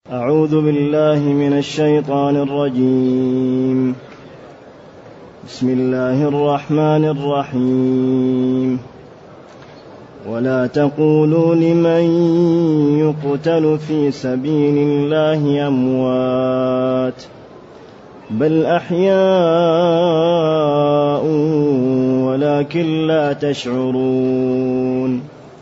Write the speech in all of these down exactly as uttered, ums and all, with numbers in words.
أعوذ بالله من الشيطان الرجيم. بسم الله الرحمن الرحيم. ولا تقولوا لمن يقتل في سبيل الله أموات بل أحياء ولكن لا تشعرون.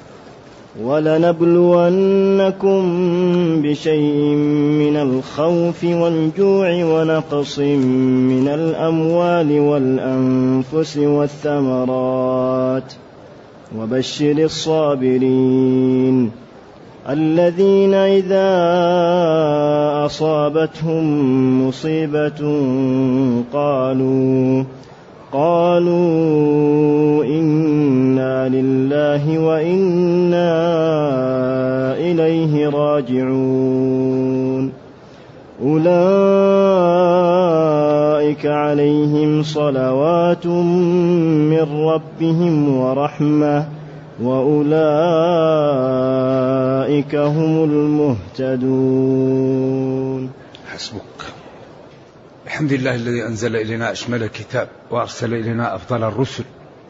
ولنبلونكم بشيء من الخوف والجوع ونقص من الأموال والأنفس والثمرات وبشر الصابرين الذين إذا أصابتهم مصيبة قالوا قالوا إنا لله وإنا إليه راجعون. أولئك عليهم صلوات من ربهم ورحمة وأولئك هم المهتدون. حسبك. الحمد لله الذي أنزل إلينا أشمل الكتاب وأرسل إلينا أفضل الرسل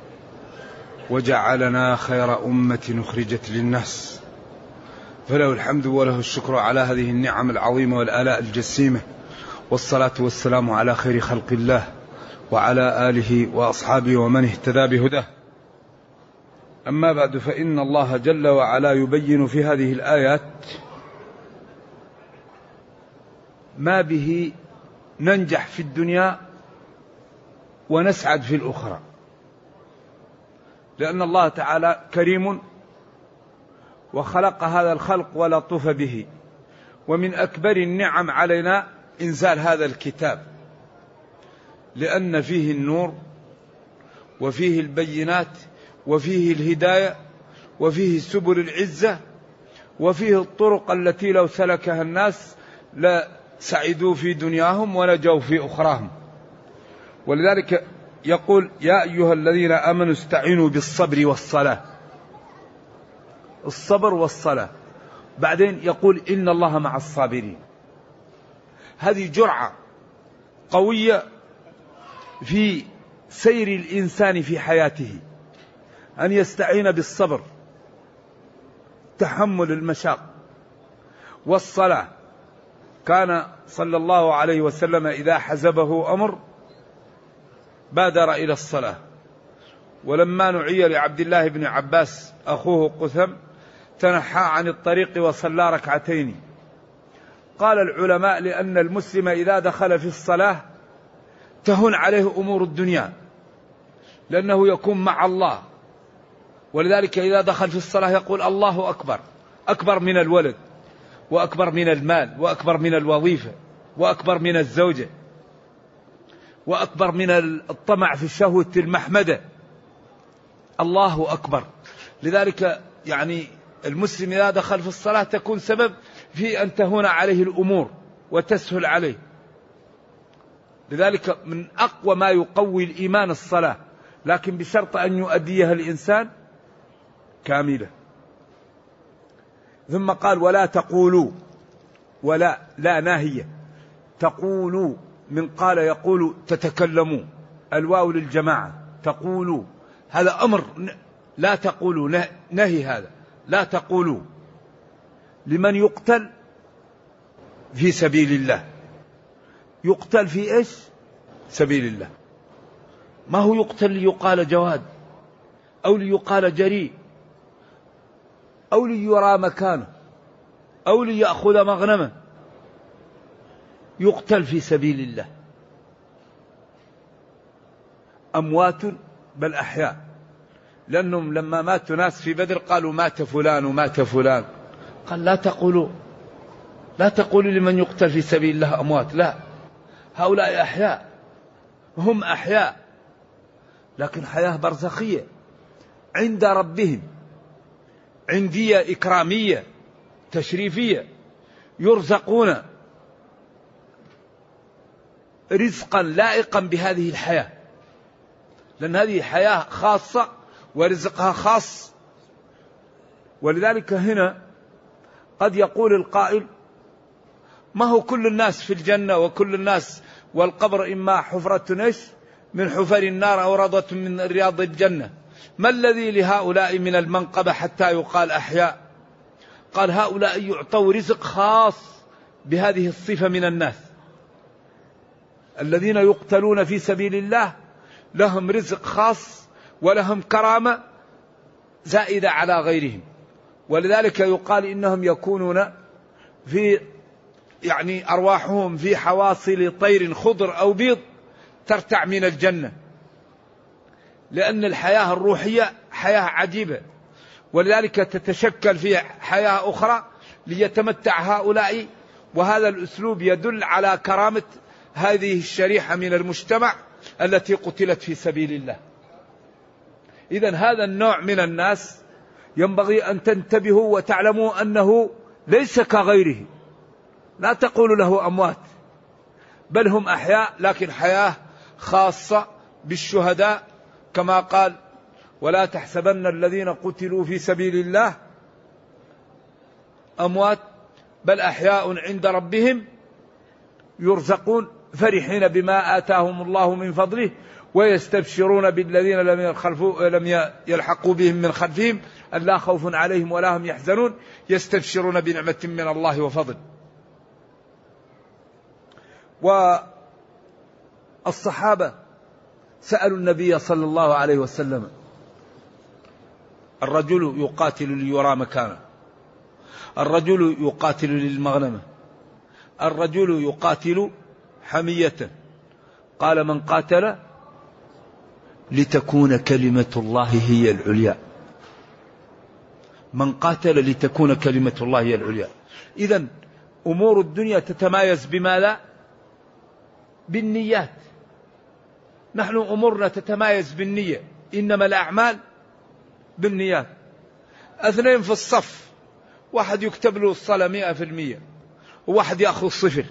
وجعلنا خير أمة أخرجت للناس، فله الحمد وله الشكر على هذه النعم العظيمة والآلاء الجسيمة، والصلاة والسلام على خير خلق الله وعلى آله وأصحابه ومن اهتدى بهداه. أما بعد، فإن الله جل وعلا يبين في هذه الآيات ما به ننجح في الدنيا ونسعد في الأخرى، لأن الله تعالى كريم وخلق هذا الخلق ولطف به، ومن أكبر النعم علينا إنزال هذا الكتاب، لأن فيه النور وفيه البينات وفيه الهداية وفيه سبل العزة وفيه الطرق التي لو سلكها الناس لا سعدوا في دنياهم ونجوا في أخراهم. ولذلك يقول: يا أيها الذين آمنوا استعينوا بالصبر والصلاة. الصبر والصلاة. بعدين يقول: إن الله مع الصابرين. هذه جرعة قوية في سير الإنسان في حياته، أن يستعين بالصبر، تحمل المشاق، والصلاة. كان صلى الله عليه وسلم إذا حزبه أمر بادر إلى الصلاة. ولما نعي لعبد الله بن عباس أخوه قثم تنحى عن الطريق وصلى ركعتين. قال العلماء: لأن المسلم إذا دخل في الصلاة تهون عليه أمور الدنيا، لأنه يكون مع الله، ولذلك إذا دخل في الصلاة يقول: الله أكبر، أكبر من الولد، وأكبر من المال، وأكبر من الوظيفة، وأكبر من الزوجة، وأكبر من الطمع في الشهوة المحمدة. الله أكبر. لذلك يعني المسلم إذا دخل في الصلاة تكون سبب في أن تهون عليه الأمور وتسهل عليه. لذلك من أقوى ما يقوي الإيمان الصلاة، لكن بشرط أن يؤديها الإنسان كاملة. ثم قال: ولا تقولوا. ولا لا ناهية، تقولوا من قال يقول تتكلموا، الواو للجماعة. تقولوا هذا أمر، لا تقولوا، نهي هذا، لا تقولوا لمن يقتل في سبيل الله. يقتل في إيش؟ سبيل الله. ما هو يقتل ليقال جواد أو ليقال جريء أو ليرى مكانه أو ليأخذ مغنمه. يقتل في سبيل الله. أموات بل أحياء، لأنهم لما ماتوا ناس في بدر قالوا مات فلان ومات فلان. قال: لا تقولوا، لا تقولوا لمن يقتل في سبيل الله أموات، لا، هؤلاء أحياء، هم أحياء، لكن حياة برزخية عند ربهم، عندية إكرامية تشريفية، يرزقون رزقا لائقا بهذه الحياة، لأن هذه حياة خاصة ورزقها خاص. ولذلك هنا قد يقول القائل: ما هو كل الناس في الجنة وكل الناس، والقبر إما حفرة إيش من حفر النار أو روضة من رياض الجنة. ما الذي لهؤلاء من المنقبة حتى يقال أحياء؟ قال هؤلاء يعطوا رزق خاص بهذه الصفة من الناس. الذين يقتلون في سبيل الله لهم رزق خاص ولهم كرامة زائدة على غيرهم، ولذلك يقال إنهم يكونون في يعني أرواحهم في حواصل طير خضر أو بيض ترتع من الجنة، لأن الحياة الروحية حياة عجيبة، ولذلك تتشكل في حياة أخرى ليتمتع هؤلاء. وهذا الأسلوب يدل على كرامة هذه الشريحة من المجتمع التي قتلت في سبيل الله. إذن هذا النوع من الناس ينبغي أن تنتبهوا وتعلموا أنه ليس كغيره. لا تقول له أموات، بل هم أحياء، لكن حياة خاصة بالشهداء، كما قال ولا تحسبن الذين قتلوا في سبيل الله أموات بل أحياء عند ربهم يرزقون فرحين بما آتاهم الله من فضله ويستبشرون بالذين لم يخلفوا لم يلحقوا بهم من خلفهم ألا خوف عليهم ولا هم يحزنون يستبشرون بنعمة من الله وفضل. والصحابة سألوا النبي صلى الله عليه وسلم: الرجل يقاتل ليرى مكانه، الرجل يقاتل للمغنمة، الرجل يقاتل حمية، قال: من قاتل لتكون كلمة الله هي العليا، من قاتل لتكون كلمة الله هي العليا. إذن أمور الدنيا تتمايز بماذا؟ بالنيات. نحن أمورنا تتمايز بالنية، إنما الأعمال بالنيات. اثنين في الصف، واحد يكتب له الصلاة مئة في المئة وواحد يأخذ صفر،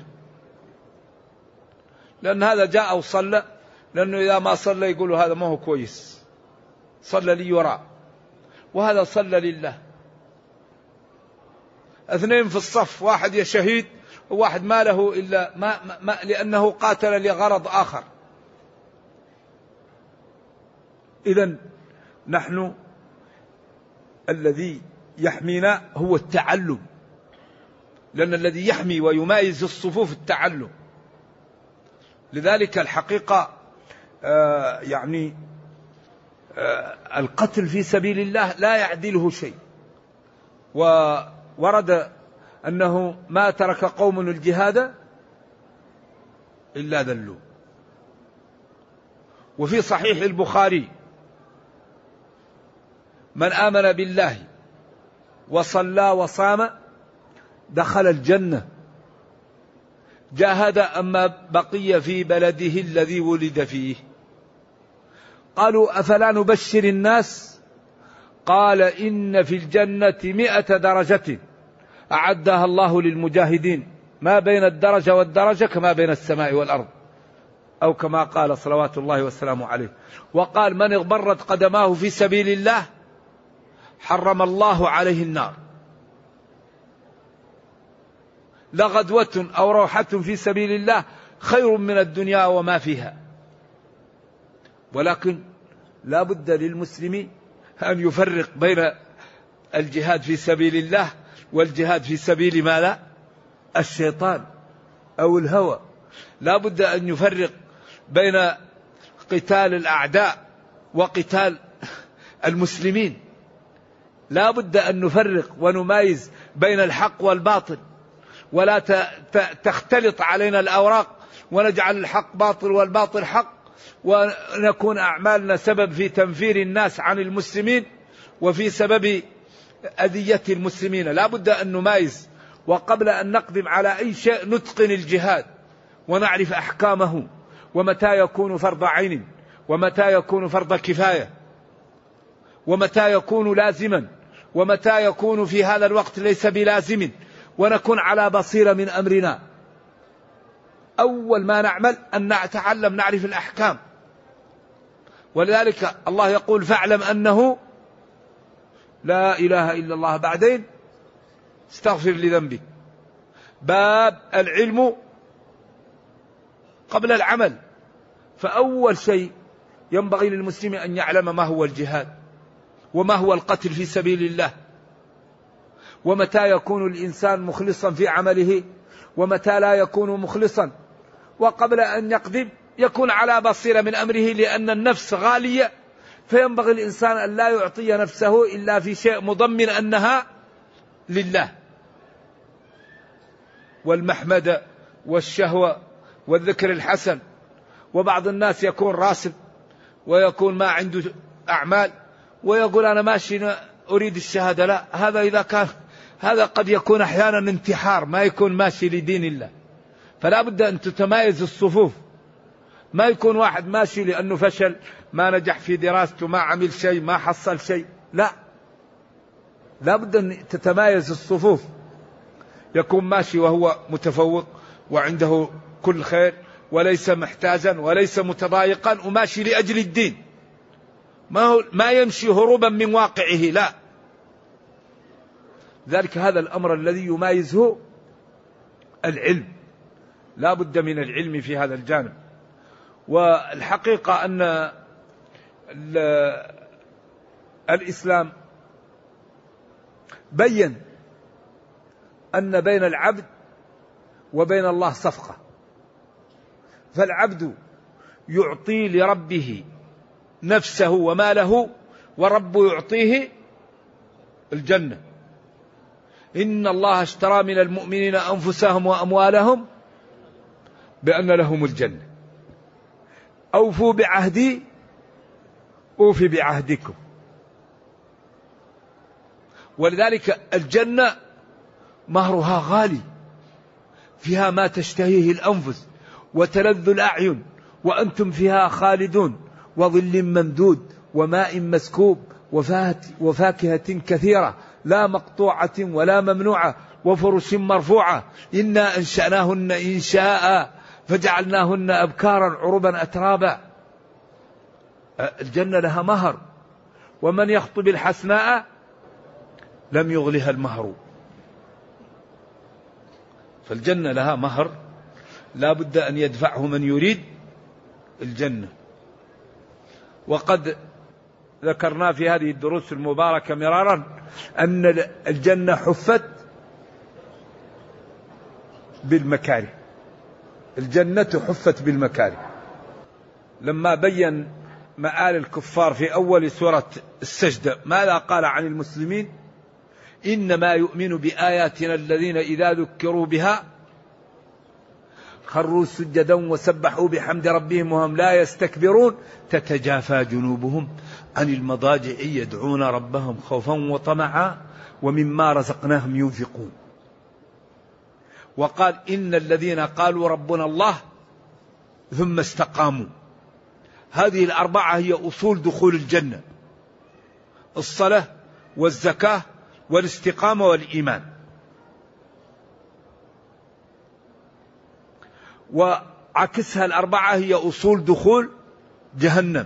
لأن هذا جاء وصلى، لأنه إذا ما صلى يقولوا هذا ما هو كويس، صلى لي وراء، وهذا صلى لله. اثنين في الصف، واحد يا شهيد وواحد ما له إلا ما, ما لأنه قاتل لغرض آخر. إذن نحن الذي يحمينا هو التعلم، لأن الذي يحمي ويمايز الصفوف التعلم. لذلك الحقيقة آه يعني آه القتل في سبيل الله لا يعدله شيء. وورد أنه ما ترك قوم الجهاد إلا ذلوا. وفي صحيح البخاري: من آمن بالله وصلى وصام دخل الجنة، جاهد أما بقي في بلده الذي ولد فيه. قالوا: أفلا نبشر الناس؟ قال: إن في الجنة مئة درجة أعدها الله للمجاهدين، ما بين الدرجة والدرجة كما بين السماء والأرض، أو كما قال صلوات الله والسلام عليه. وقال: من اغبرت قدماه في سبيل الله حرم الله عليه النار. لغدوة أو روحة في سبيل الله خير من الدنيا وما فيها. ولكن لا بد للمسلم أن يفرق بين الجهاد في سبيل الله والجهاد في سبيل ما لا الشيطان أو الهوى. لا بد أن يفرق بين قتال الأعداء وقتال المسلمين. لا بد أن نفرق ونمايز بين الحق والباطل، ولا تختلط علينا الأوراق ونجعل الحق باطل والباطل حق، ونكون أعمالنا سبب في تنفير الناس عن المسلمين وفي سبب أذية المسلمين. لا بد أن نمايز، وقبل أن نقدم على أي شيء نتقن الجهاد ونعرف أحكامه، ومتى يكون فرض عين ومتى يكون فرض كفاية ومتى يكون لازما ومتى يكون في هذا الوقت ليس بلازم، ونكون على بصيرة من أمرنا. أول ما نعمل أن نتعلم نعرف الأحكام. ولذلك الله يقول: فاعلم أنه لا إله إلا الله، بعدين استغفر لذنبك. باب العلم قبل العمل. فأول شيء ينبغي للمسلم أن يعلم ما هو الجهاد، وما هو القتل في سبيل الله، ومتى يكون الإنسان مخلصا في عمله ومتى لا يكون مخلصا، وقبل أن يقدم يكون على بصيرة من أمره، لأن النفس غالية، فينبغي الإنسان أن لا يعطي نفسه إلا في شيء مضمن أنها لله. والمحمد والشهوة والذكر الحسن. وبعض الناس يكون راسب ويكون ما عنده أعمال ويقول أنا ماشي أريد الشهادة، لا، هذا إذا كان هذا قد يكون أحيانا انتحار، ما يكون ماشي لدين الله. فلا بد أن تتمايز الصفوف، ما يكون واحد ماشي لأنه فشل، ما نجح في دراسته، ما عمل شيء، ما حصل شيء، لا، لا بد أن تتمايز الصفوف، يكون ماشي وهو متفوق وعنده كل خير وليس محتاجا وليس متضايقا وماشي لأجل الدين، ما, هو ما يمشي هروبا من واقعه، لا. ذلك هذا الأمر الذي يمايزه العلم، لا بد من العلم في هذا الجانب. والحقيقة أن الإسلام بين أن بين العبد وبين الله صفقة، فالعبد يعطي لربه نفسه وماله، ورب يعطيه الجنة. إن الله اشترى من المؤمنين أنفسهم وأموالهم بأن لهم الجنة، أوفوا بعهدي أوفي بعهدكم. ولذلك الجنة مهرها غالي، فيها ما تشتهيه الأنفس وتلذ الأعين، وأنتم فيها خالدون، وظل ممدود وماء مسكوب وفاكهة كثيرة لا مقطوعة ولا ممنوعة وفرش مرفوعة، إنا أنشأناهن إنشاء فجعلناهن أبكارا عربا أترابا. الجنة لها مهر، ومن يخطب الحسناء لم يغلها المهر. فالجنة لها مهر لا بد أن يدفعه من يريد الجنة. وقد ذكرنا في هذه الدروس المباركة مرارا أن الجنة حفت بالمكاره، الجنة حفت بالمكاره. لما بين مآل الكفار في أول سورة السجدة ماذا قال عن المسلمين؟ إنما يؤمن بآياتنا الذين إذا ذكروا بها خروا سجدا وسبحوا بحمد ربهم وهم لا يستكبرون تتجافى جنوبهم عن المضاجع يدعون ربهم خوفا وطمعا ومما رزقناهم ينفقون. وقال إن الذين قالوا ربنا الله ثم استقاموا. هذه الأربعة هي أصول دخول الجنة: الصلاة والزكاة والاستقامة والإيمان. وعكسها الأربعة هي أصول دخول جهنم: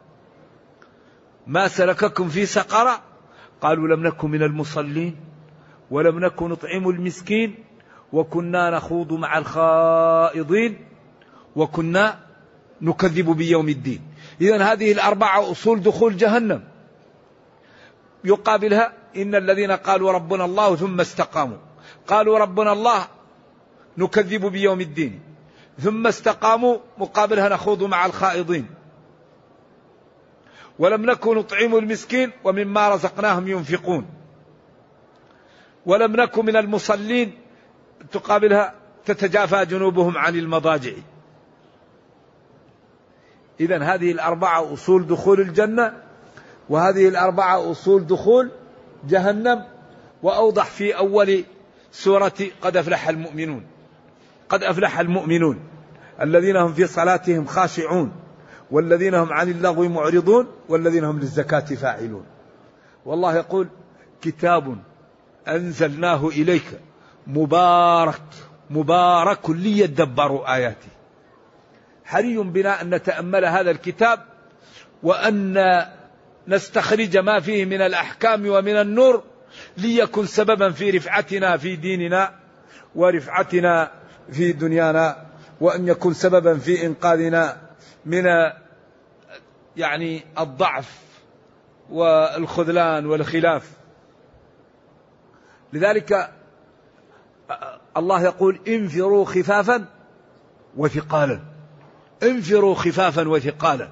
ما سلككم في سقر؟ قالوا لم نكن من المصلين ولم نكن نطعم المسكين وكنا نخوض مع الخائضين وكنا نكذب بيوم الدين. إذن هذه الأربعة أصول دخول جهنم. يقابلها إن الذين قالوا ربنا الله ثم استقاموا. قالوا ربنا الله نكذب بيوم الدين، ثم استقاموا مقابلها نخوض مع الخائضين، ولم نكن نطعم المسكين ومما رزقناهم ينفقون، ولم نكن من المصلين تقابلها تتجافى جنوبهم عن المضاجع. إذن هذه الأربعة أصول دخول الجنة، وهذه الأربعة أصول دخول جهنم. وأوضح في أول سورة قد أفلح المؤمنون: قد أفلح المؤمنون الذين هم في صلاتهم خاشعون والذين هم عن اللغو معرضون والذين هم للزكاة فاعلون. والله يقول: كتاب أنزلناه إليك مبارك مبارك ليدبروا آياته. حري بنا أن نتأمل هذا الكتاب وأن نستخرج ما فيه من الأحكام ومن النور ليكن سببا في رفعتنا في ديننا ورفعتنا في دنيانا، وأن يكون سببا في إنقاذنا من يعني الضعف والخذلان والخلاف. لذلك الله يقول انفروا خفافا وثقالا، انفروا خفافا وثقالا.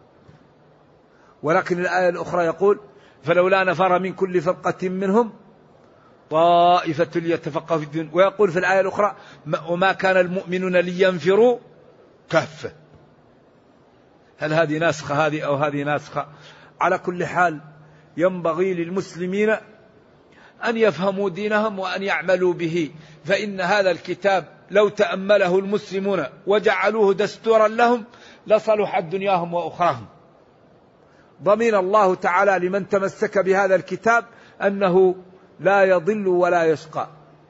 ولكن الآية الأخرى يقول فلولا نفر من كل فرقة منهم طائفة ليتفقهوا في الدين، ويقول في الآية الأخرى وما كان المؤمنون لينفروا كافة. هل هذه ناسخة هذه أو هذه ناسخة؟ على كل حال ينبغي للمسلمين أن يفهموا دينهم وأن يعملوا به، فإن هذا الكتاب لو تأمله المسلمون وجعلوه دستورا لهم لصلحت دنياهم وأخراهم. ضمن الله تعالى لمن تمسك بهذا الكتاب أنه لا يضل ولا يشقى،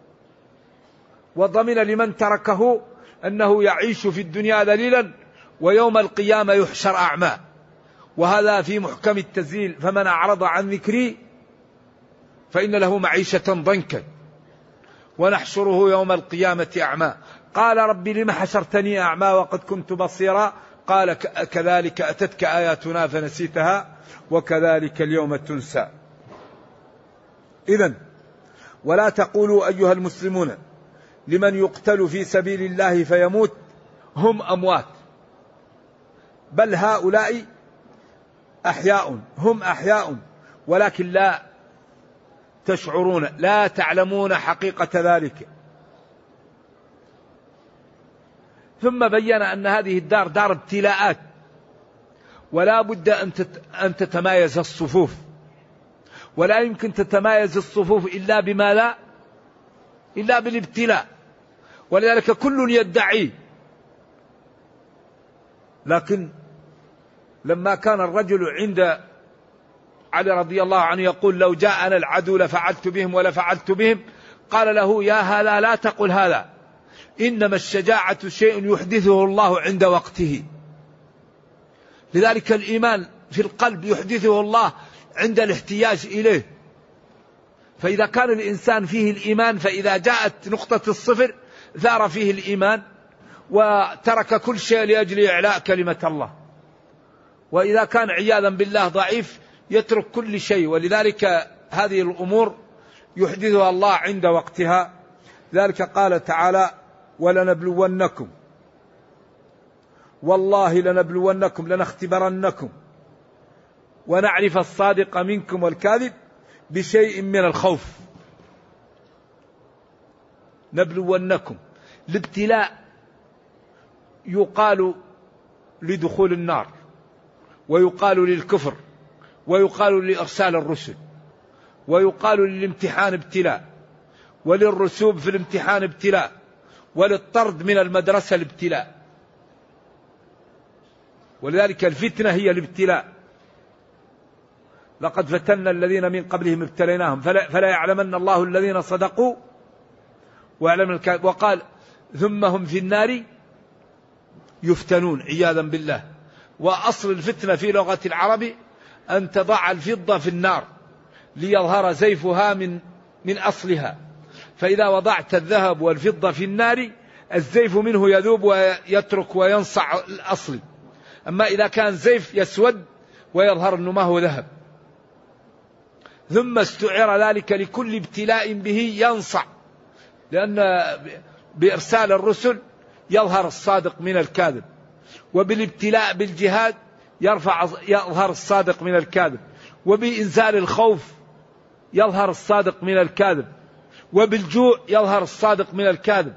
وضمن لمن تركه أنه يعيش في الدنيا ذليلا ويوم القيامة يحشر أعمى. وهذا في محكم التنزيل فمن أعرض عن ذكري فإن له معيشة ضنكا ونحشره يوم القيامة أعمى. قال رب لم حشرتني أعمى وقد كنت بصيرا قال كذلك أتتك آياتنا فنسيتها وكذلك اليوم تنسى. إذن ولا تقولوا أيها المسلمون لمن يقتل في سبيل الله فيموت هم أموات، بل هؤلاء أحياء، هم أحياء ولكن لا تشعرون، لا تعلمون حقيقة ذلك. ثم بين أن هذه الدار دار ابتلاءات، ولا بد أن تتمايز الصفوف، ولا يمكن تتمايز الصفوف إلا بما لا إلا بالابتلاء، ولذلك كل يدعي. لكن لما كان الرجل عند علي رضي الله عنه يقول لو جاءنا العدو لفعلت بهم ولفعلت بهم، قال له يا هذا لا تقل هذا، إنما الشجاعة شيء يحدثه الله عند وقته. لذلك الإيمان في القلب يحدثه الله عند الاحتياج إليه. فإذا كان الإنسان فيه الإيمان، فإذا جاءت نقطة الصفر ثار فيه الإيمان وترك كل شيء لأجل إعلاء كلمة الله. وإذا كان عياذا بالله ضعيف يترك كل شيء. ولذلك هذه الأمور يحدثها الله عند وقتها. ذلك قال تعالى ولنبلونكم، والله لنبلونكم لنختبرنكم ونعرف الصادق منكم والكاذب بشيء من الخوف. نبلونكم، الابتلاء يقال لدخول النار، ويقال للكفر، ويقال لإرسال الرسل، ويقال للامتحان ابتلاء، وللرسوب في الامتحان ابتلاء، وللطرد من المدرسة الابتلاء. ولذلك الفتنة هي الابتلاء. لقد فتنا الذين من قبلهم ابتليناهم فلا, فلا يعلمن الله الذين صدقوا ويعلم الكاذب. وقال ثم هم في النار يفتنون عياذا بالله. وأصل الفتنة في لغة العرب أن تضع الفضة في النار ليظهر زيفها من من أصلها. فإذا وضعت الذهب والفضة في النار الزيف منه يذوب ويترك وينصع الأصل. أما إذا كان زيف يسود ويظهر أنه ما هو ذهب. ثم استعير ذلك لكل ابتلاء به ينصع، لأن بإرسال الرسل يظهر الصادق من الكاذب، وبالابتلاء بالجهاد يرفع يظهر الصادق من الكاذب، وبإنزال الخوف يظهر الصادق من الكاذب، وبالجوع يظهر الصادق من الكاذب.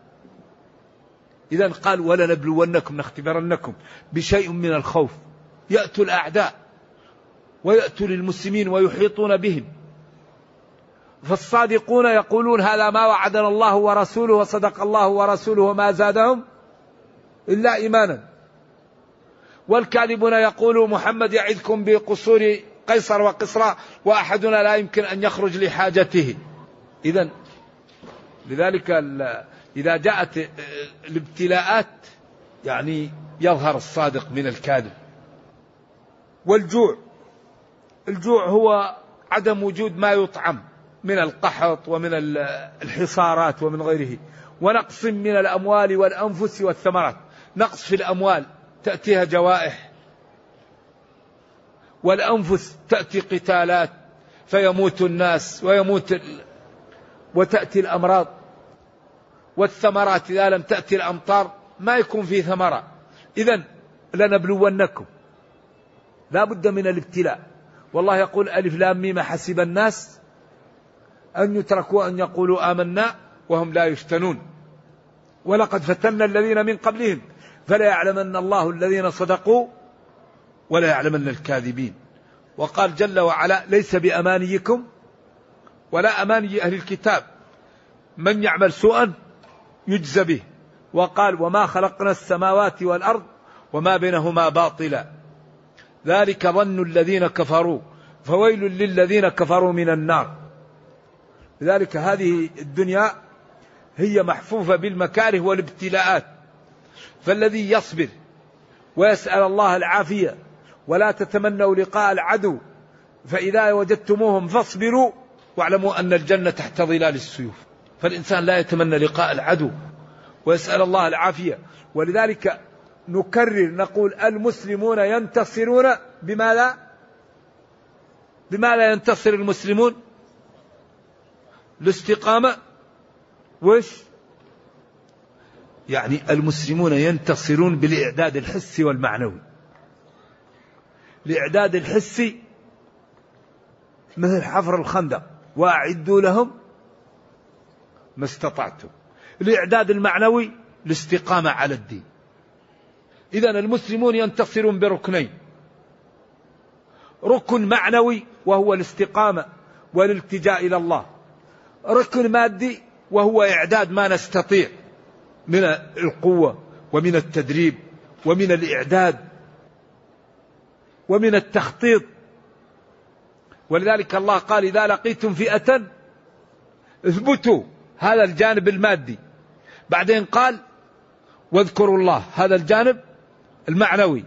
إذن قال ولنبلونكم نختبرنكم بشيء من الخوف. يأتوا الأعداء ويأتوا للمسلمين ويحيطون بهم، فالصادقون يقولون هذا ما وعدنا الله ورسوله وصدق الله ورسوله وما زادهم إلا إيمانا. والكاذبون يقولون محمد يعدكم بقصور قيصر وقصرى وأحدنا لا يمكن أن يخرج لحاجته. إذن لذلك إذا جاءت الابتلاءات يعني يظهر الصادق من الكاذب. والجوع، الجوع هو عدم وجود ما يطعم من القحط ومن الحصارات ومن غيره، ونقص من الأموال والأنفس والثمرات. نقص في الأموال تأتيها جوائح، والأنفس تأتي قتالات فيموت الناس ويموت ال... وتأتي الأمراض، والثمرات إذا لم تأتي الأمطار ما يكون فيه ثمرة. إذن لنبلونكم، لا بد من الابتلاء. والله يقول ألف لام ميم حسب الناس أن يتركوا أن يقولوا آمنا وهم لا يفتنون ولقد فتنا الذين من قبلهم فلا يعلمن الله الذين صدقوا ولا يعلمن الكاذبين. وقال جل وعلا ليس بأمانيكم ولا أماني أهل الكتاب من يعمل سوءا يجزى به. وقال وما خلقنا السماوات والأرض وما بينهما باطلا ذلك ظن الذين كفروا فويل للذين كفروا من النار. لذلك هذه الدنيا هي محفوفة بالمكاره والابتلاءات، فالذي يصبر ويسأل الله العافية ولا تتمنوا لقاء العدو فإذا وجدتموهم فاصبروا واعلموا أن الجنة تحت ظلال السيوف. فالإنسان لا يتمنى لقاء العدو ويسأل الله العافية. ولذلك نكرر نقول المسلمون ينتصرون بماذا؟ بماذا ينتصر المسلمون؟ الاستقامة. وش يعني المسلمون ينتصرون بالإعداد الحسي والمعنوي. الإعداد الحسي مثل حفر الخندق وأعدوا لهم ما استطعتم. الإعداد المعنوي الاستقامة على الدين. إذن المسلمون ينتصرون بركنين: ركن معنوي وهو الاستقامة والالتجاء إلى الله، ركن مادي وهو إعداد ما نستطيع من القوة ومن التدريب ومن الإعداد ومن التخطيط. ولذلك الله قال إذا لقيتم فئة اثبتوا، هذا الجانب المادي. بعدين قال واذكروا الله، هذا الجانب المعنوي.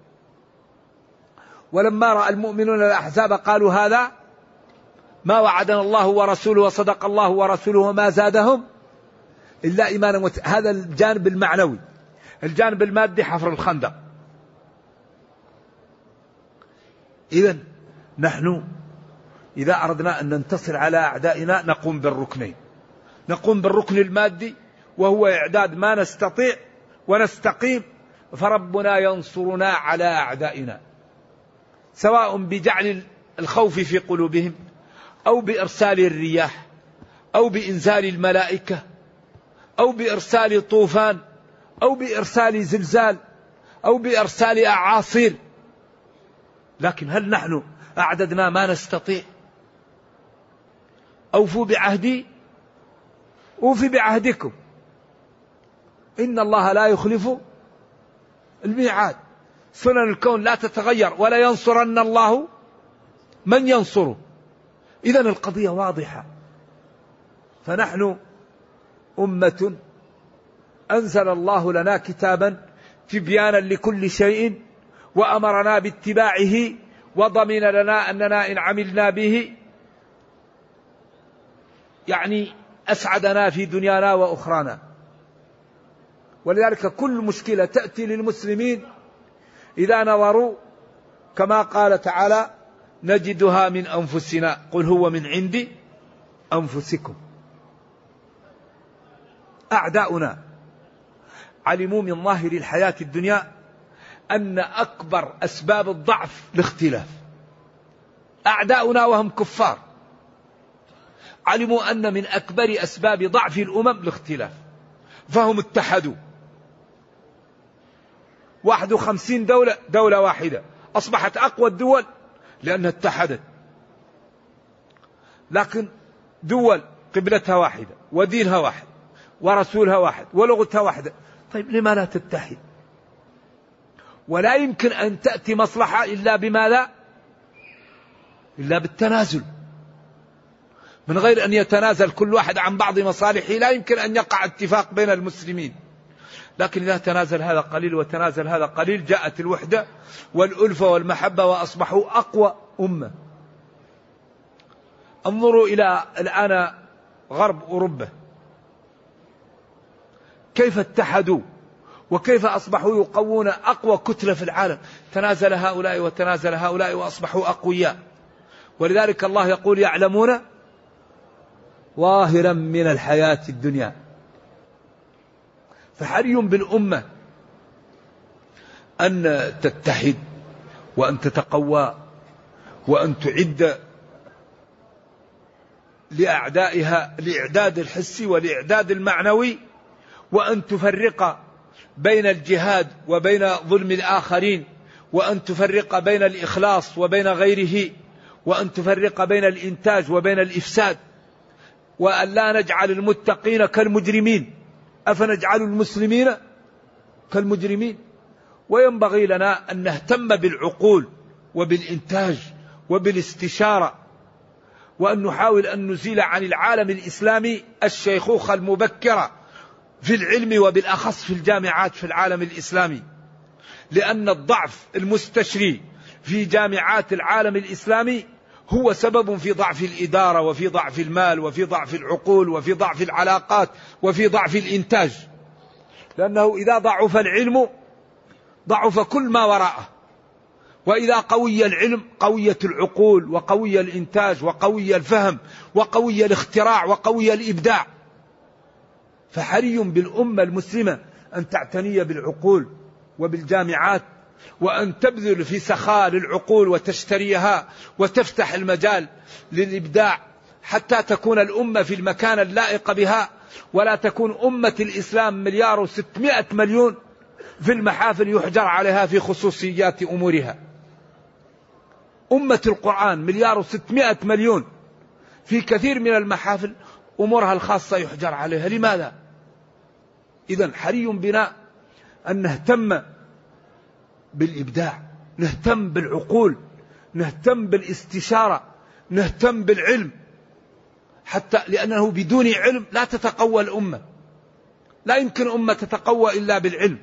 ولما رأى المؤمنون الأحزاب قالوا هذا ما وعدنا الله ورسوله وصدق الله ورسوله وما زادهم إلا إيمانا وت... هذا الجانب المعنوي. الجانب المادي حفر الخندق. إذن نحن إذا أردنا أن ننتصر على أعدائنا نقوم بالركنين: نقوم بالركن المادي وهو إعداد ما نستطيع ونستقيم، فربنا ينصرنا على أعدائنا، سواء بجعل الخوف في قلوبهم أو بإرسال الرياح أو بإنزال الملائكة أو بإرسال طوفان أو بإرسال زلزال أو بإرسال أعاصير. لكن هل نحن أعددنا ما نستطيع؟ أوفوا بعهدي أوفي بعهدكم إن الله لا يخلف الميعاد. سنن الكون لا تتغير ولا ينصرن الله من ينصره. إذن القضية واضحة. فنحن أمة أنزل الله لنا كتابا تبيانا لكل شيء وأمرنا باتباعه وضمن لنا أننا إن عملنا به يعني أسعدنا في دنيانا وأخرانا. ولذلك كل مشكلة تأتي للمسلمين إذا نظروا كما قال تعالى نجدها من أنفسنا قل هو من عند أنفسكم. أعداؤنا علموا من ظاهر الحياة الدنيا أن أكبر أسباب الضعف الاختلاف. أعداؤنا وهم كفار علموا أن من أكبر أسباب ضعف الأمم الاختلاف، فهم اتحدوا. واحد وخمسين دولة دولة واحدة أصبحت أقوى الدول لأنها اتحدت. لكن دول قبلتها واحدة ودينها واحد ورسولها واحد ولغتها واحدة، طيب لما لا تتحد؟ ولا يمكن أن تأتي مصلحة إلا بماذا؟ إلا بالتنازل. من غير أن يتنازل كل واحد عن بعض مصالحه لا يمكن أن يقع اتفاق بين المسلمين. لكن إذا تنازل هذا قليل وتنازل هذا قليل جاءت الوحدة والألفة والمحبة وأصبحوا أقوى أمة. انظروا إلى الآن غرب أوروبا كيف اتحدوا وكيف أصبحوا يقوون أقوى كتلة في العالم، تنازل هؤلاء وتنازل هؤلاء وأصبحوا أقوياء. ولذلك الله يقول يعلمون ظاهرا من الحياة الدنيا. فحري بالأمة أن تتحد وأن تتقوى وأن تعد لأعدائها الإعداد الحسي والإعداد المعنوي، وأن تفرق بين الجهاد وبين ظلم الآخرين، وأن تفرق بين الإخلاص وبين غيره، وأن تفرق بين الإنتاج وبين الإفساد، وأن لا نجعل المتقين كالمجرمين. أفنجعل المسلمين كالمجرمين؟ وينبغي لنا أن نهتم بالعقول وبالإنتاج وبالاستشارة، وأن نحاول أن نزيل عن العالم الإسلامي الشيخوخة المبكرة في العلم وبالأخص في الجامعات في العالم الإسلامي، لأن الضعف المستشري في جامعات العالم الإسلامي هو سبب في ضعف الإدارة وفي ضعف المال وفي ضعف العقول وفي ضعف العلاقات وفي ضعف الإنتاج، لأنه إذا ضعف العلم ضعف كل ما وراءه، وإذا قوي العلم قويت العقول وقوي الإنتاج وقوي الفهم وقوي الاختراع وقوي الإبداع. فحري بالأمة المسلمة أن تعتني بالعقول وبالجامعات، وأن تبذل في سخاء للعقول وتشتريها وتفتح المجال للإبداع حتى تكون الأمة في المكان اللائق بها، ولا تكون أمة الإسلام مليار وستمائة مليون في المحافل يحجر عليها في خصوصيات أمورها. أمة القرآن مليار وستمائة مليون في كثير من المحافل أمورها الخاصة يحجر عليها. لماذا؟ إذن حري بنا أن نهتم بالإبداع، نهتم بالعقول، نهتم بالاستشارة، نهتم بالعلم، حتى لأنه بدون علم لا تتقوى الأمة، لا يمكن أمة تتقوى إلا بالعلم.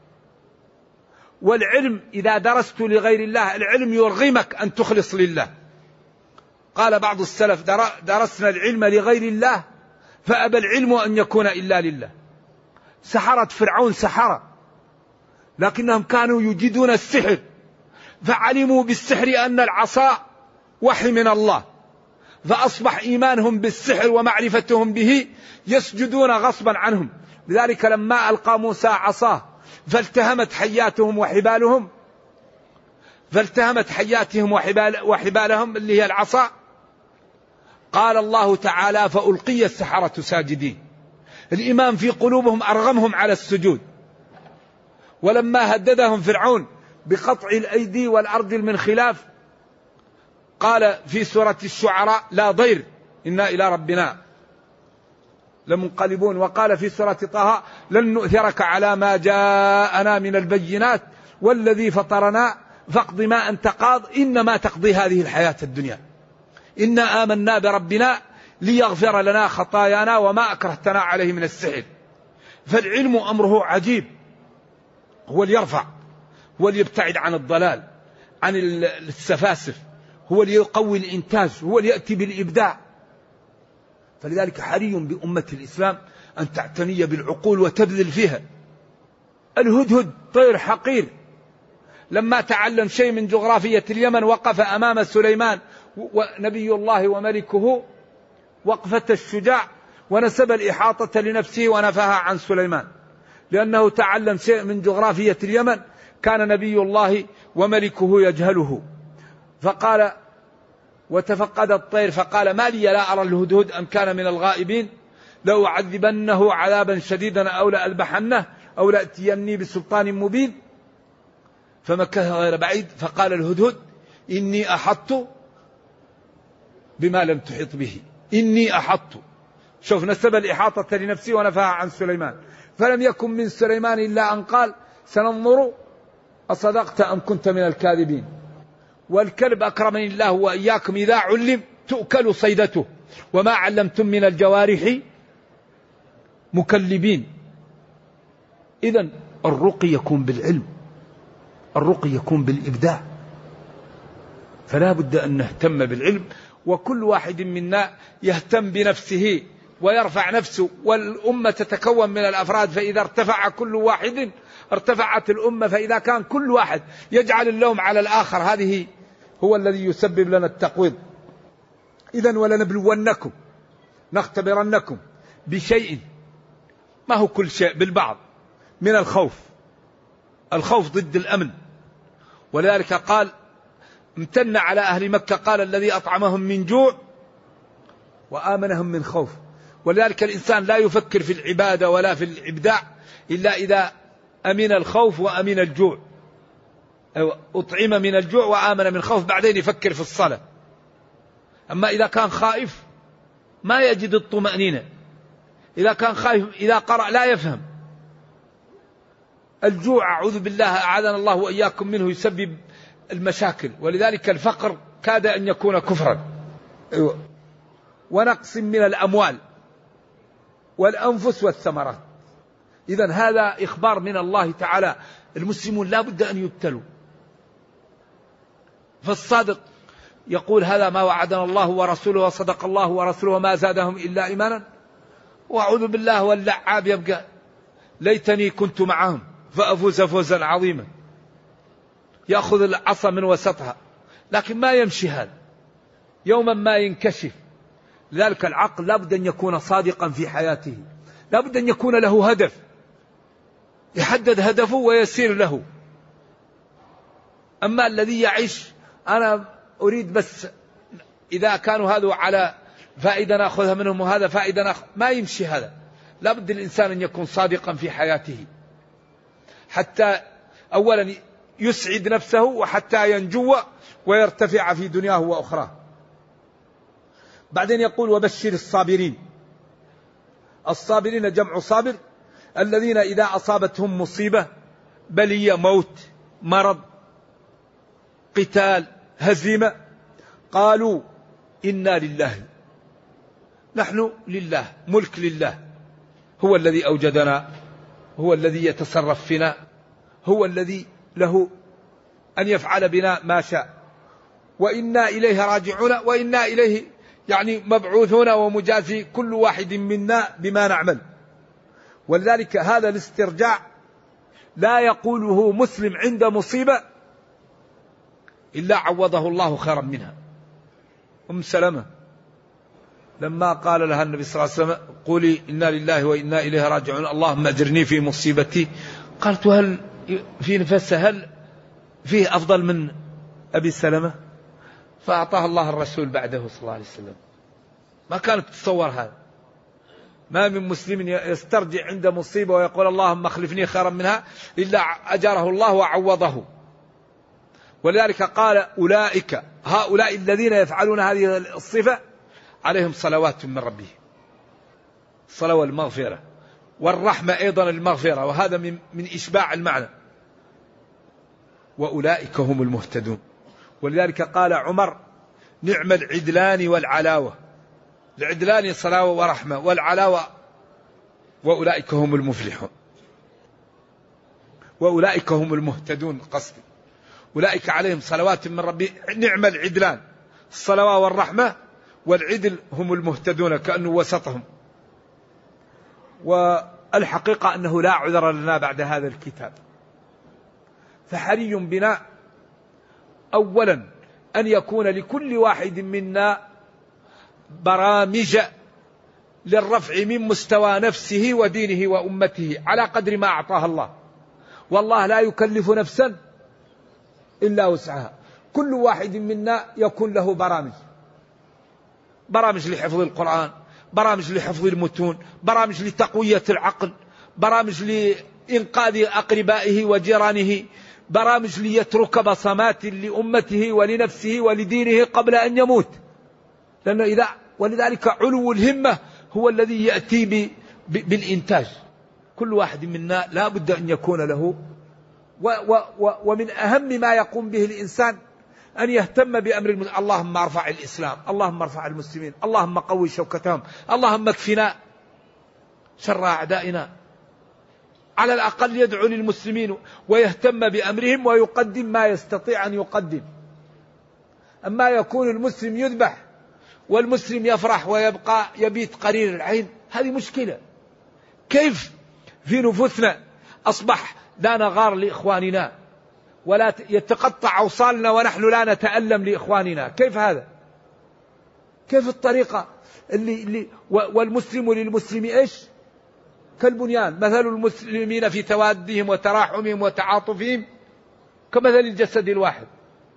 والعلم إذا درست لغير الله العلم يرغمك أن تخلص لله. قال بعض السلف درسنا العلم لغير الله فأبى العلم أن يكون إلا لله. سحرة فرعون سحرة، لكنهم كانوا يجدون السحر، فعلموا بالسحر أن العصا وحي من الله، فأصبح إيمانهم بالسحر ومعرفتهم به يسجدون غصبا عنهم. لذلك لما ألقى موسى عصاه فالتهمت حياتهم وحبالهم فالتهمت حياتهم وحبال وحبالهم اللي هي العصا، قال الله تعالى فألقي السحرة ساجدين. الإيمان في قلوبهم أرغمهم على السجود. ولما هددهم فرعون بقطع الأيدي والأرجل من خلاف قال في سورة الشعراء لا ضير إنا إلى ربنا لمنقلبون. وقال في سورة طه لن نؤثرك على ما جاءنا من البينات والذي فطرنا فاقض ما أنت قاض إنما تقضي هذه الحياة الدنيا إنا آمنا بربنا ليغفر لنا خطايانا وما أكرهتنا عليه من السحر. فالعلم أمره عجيب، هو اللي يرفع، هو اللي يبتعد عن الضلال عن السفاسف، هو اللي يقوي الإنتاج، هو اللي يأتي بالإبداع. فلذلك حري بأمة الإسلام أن تعتني بالعقول وتبذل فيها. الهدهد طير حقير لما تعلم شيء من جغرافية اليمن وقف أمام سليمان ونبي الله وملكه وقفة الشجاع ونسب الإحاطة لنفسه ونفاها عن سليمان، لأنه تعلم شيء من جغرافية اليمن كان نبي الله وملكه يجهله. فقال وتفقد الطير فقال ما لي لا أرى الهدهد أم كان من الغائبين لو أعذبنه عذابا شديدا أو لأذبحنه أو لأتيني بسلطان مبين. فمكث غير بعيد فقال الهدهد إني أحطت بما لم تحط به، إني أحطت. شوف نسب الإحاطة لنفسه ونفاها عن سليمان. فلم يكن من سليمان إلا أن قال سننظر أصدقت أم كنت من الكاذبين. والكلب أكرمني الله وإياكم إذا علم تؤكل صيدته وما علمتم من الجوارح مكلبين. إذن الرقي يكون بالعلم، الرقي يكون بالإبداع. فلا بد أن نهتم بالعلم وكل واحد منا يهتم بنفسه ويرفع نفسه، والأمة تتكون من الأفراد، فإذا ارتفع كل واحد ارتفعت الأمة، فإذا كان كل واحد يجعل اللوم على الآخر هذه هو الذي يسبب لنا التقويض. إذن ولنبلونكم نختبرنكم بشيء، ما هو كل شيء، بالبعض، من الخوف. الخوف ضد الأمن، ولذلك قال امتن على أهل مكة، قال الذي أطعمهم من جوع وآمنهم من خوف. ولذلك الإنسان لا يفكر في العبادة ولا في الإبداع إلا إذا أمن الخوف وأمن الجوع، أطعم من الجوع وآمن من خوف، بعدين يفكر في الصلاة. أما إذا كان خائف ما يجد الطمأنينة، إذا كان خائف إذا قرأ لا يفهم. الجوع أعوذ بالله أعاذنا الله وإياكم منه يسبب المشاكل، ولذلك الفقر كاد أن يكون كفرا. ونقص من الأموال والأنفس والثمرات. إذن هذا إخبار من الله تعالى، المسلمون لا بد أن يبتلوا. فالصادق يقول هذا ما وعدنا الله ورسوله وصدق الله ورسوله وما زادهم إلا إيمانا، وأعوذ بالله. واللعاب يبقى ليتني كنت معهم فأفوز فوزا عظيما، يأخذ العصا من وسطها، لكن ما يمشي هذا، يوما ما ينكشف. لذلك العقل لابد أن يكون صادقا في حياته، لابد أن يكون له هدف، يحدد هدفه ويسير له. أما الذي يعيش أنا أريد بس إذا كانوا هذا على فائدة نأخذها منهم وهذا فائدة نأخذ، ما يمشي هذا. لابد الإنسان أن يكون صادقا في حياته حتى أولا يسعد نفسه وحتى ينجو ويرتفع في دنياه وأخراه. بعدين يقول وبشر الصابرين. الصابرين جمع صابر، الذين إذا أصابتهم مصيبة، بلية، موت، مرض، قتال، هزيمة، قالوا إنا لله، نحن لله، ملك لله، هو الذي أوجدنا، هو الذي يتصرف فينا، هو الذي له أن يفعل بنا ما شاء، وإنا إليه راجعون، وإنا إليه يعني مبعوثون ومجازي كل واحد منا بما نعمل. ولذلك هذا الاسترجاع لا يقوله مسلم عند مصيبة إلا عوضه الله خيرا منها. أم سلمة لما قال لها النبي صلى الله عليه وسلم قولي إنا لله وإنا إليه راجعون اللهم أجرني في مصيبتي، قالت وهل في نفسها هل فيه أفضل من أبي سلمة؟ فأعطاها الله الرسول بعده صلى الله عليه وسلم. ما كانت تتصور هذا. ما من مسلم يسترجع عند مصيبة ويقول اللهم اخلفني خيرا منها إلا أجره الله وعوضه. ولذلك قال أولئك هؤلاء الذين يفعلون هذه الصفة عليهم صلوات من ربهم، الصلاة والمغفرة والرحمة أيضا المغفرة، وهذا من, من إشباع المعنى. وأولئك هم المهتدون. ولذلك قال عمر نعم العدلان والعلاوة، العدلان صلاة ورحمة، والعلاوة وأولئك هم المفلحون، وأولئك هم المهتدون. قصدي أولئك عليهم صلوات من ربي، نعم العدلان، الصلاة والرحمة، والعدل هم المهتدون، كأنه وسطهم. والحقيقة أنه لا عذر لنا بعد هذا الكتاب، فحري بنا أولا أن يكون لكل واحد منا برامج للرفع من مستوى نفسه ودينه وأمته على قدر ما أعطاها الله. والله لا يكلف نفسا إلا وسعها. كل واحد منا يكون له برامج، برامج لحفظ القرآن، برامج لحفظ المتون، برامج لتقوية العقل، برامج لإنقاذ أقربائه وجيرانه، برامج ليترك بصمات لأمته ولنفسه ولدينه قبل أن يموت. لأنه إذا ولذلك علو الهمة هو الذي يأتي ب... ب... بالإنتاج. كل واحد منا لا بد أن يكون له و... و... و... ومن أهم ما يقوم به الإنسان أن يهتم بأمر الم... اللهم ارفع الإسلام، اللهم ارفع المسلمين، اللهم قوي شوكتهم، اللهم اكفنا شر أعدائنا. على الأقل يدعو للمسلمين ويهتم بأمرهم ويقدم ما يستطيع أن يقدم. أما يكون المسلم يذبح والمسلم يفرح ويبقى يبيت قرير العين، هذه مشكلة. كيف في نفوسنا أصبح لا نغار لإخواننا ولا يتقطع أوصالنا ونحن لا نتألم لإخواننا؟ كيف هذا؟ كيف الطريقة اللي, اللي والمسلم للمسلم إيش؟ كالبنيان، مثل المسلمين في توادهم وتراحمهم وتعاطفهم كمثل الجسد الواحد.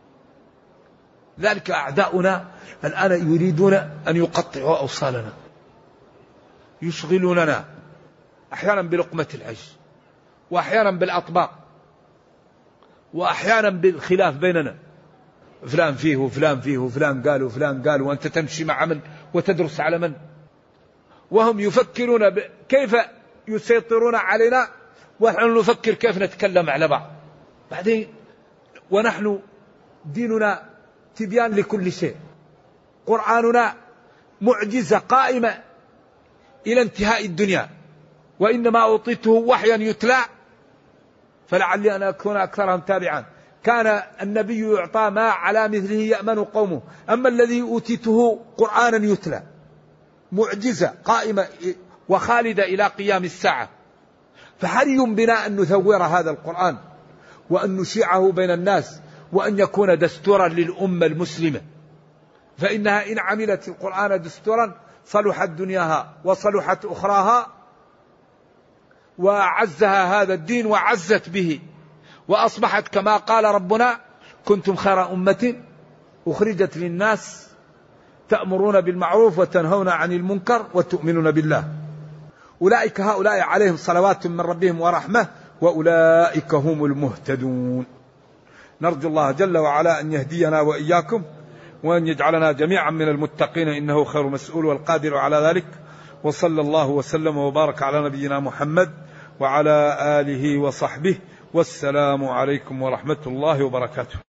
ذلك أعداؤنا الآن يريدون أن يقطعوا أوصالنا، يشغلوننا أحيانا بلقمة العيش، وأحيانا بالأطباق، وأحيانا بالخلاف بيننا، فلان فيه وفلان فيه وفلان قال وفلان قال، وأنت تمشي مع من وتدرس على من، وهم يفكرون كيف يسيطرون علينا ونحن نفكر كيف نتكلم على بعض. بعدين ونحن ديننا تبيان لكل شيء، قرآننا معجزة قائمة إلى انتهاء الدنيا، وإنما أوطيته وحيا يتلى فلعلي أن أكون أكثرهم تابعا. كان النبي يعطى ما على مثله يأمن قومه، أما الذي أوتيته قرآنا يتلى، معجزة قائمة وخالدة إلى قيام الساعة. فحري بنا أن نثور هذا القرآن وأن نشيعه بين الناس، وأن يكون دستورا للأمة المسلمة، فإنها إن عملت القرآن دستورا صلحت دنياها وصلحت أخراها، وعزها هذا الدين وعزت به، وأصبحت كما قال ربنا: كنتم خير أمة أخرجت للناس تأمرون بالمعروف وتنهون عن المنكر وتؤمنون بالله. أولئك هؤلاء عليهم صلوات من ربهم ورحمة وأولئك هم المهتدون. نرجو الله جل وعلا أن يهدينا وإياكم وأن يجعلنا جميعا من المتقين، إنه خير مسؤول والقادر على ذلك. وصلى الله وسلم وبارك على نبينا محمد وعلى آله وصحبه، والسلام عليكم ورحمة الله وبركاته.